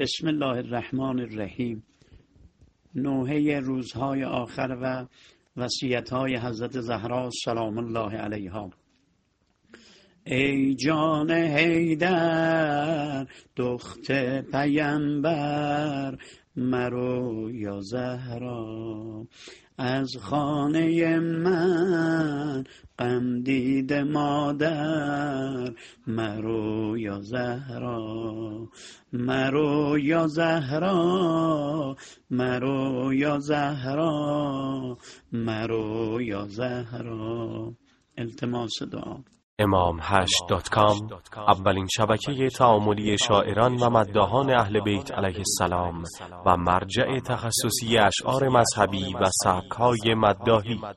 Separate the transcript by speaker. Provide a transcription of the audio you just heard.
Speaker 1: بسم الله الرحمن الرحیم. نوحه روزهای آخر و وصیت‌های حضرت زهرا سلام الله علیها. ای جان حیدر دخت پیمبر، مرو یا زهرا از خانه من، غم دیده مادر، مرو یا زهرا، مرو یا زهرا، مرو یا زهرا، مرو یا زهرا. التماس دعا.
Speaker 2: imam8.com اولین شبکه تعاملی شاعران و مداحان اهل بیت علیه السلام و مرجع تخصصی اشعار مذهبی و سبک‌های مداحی.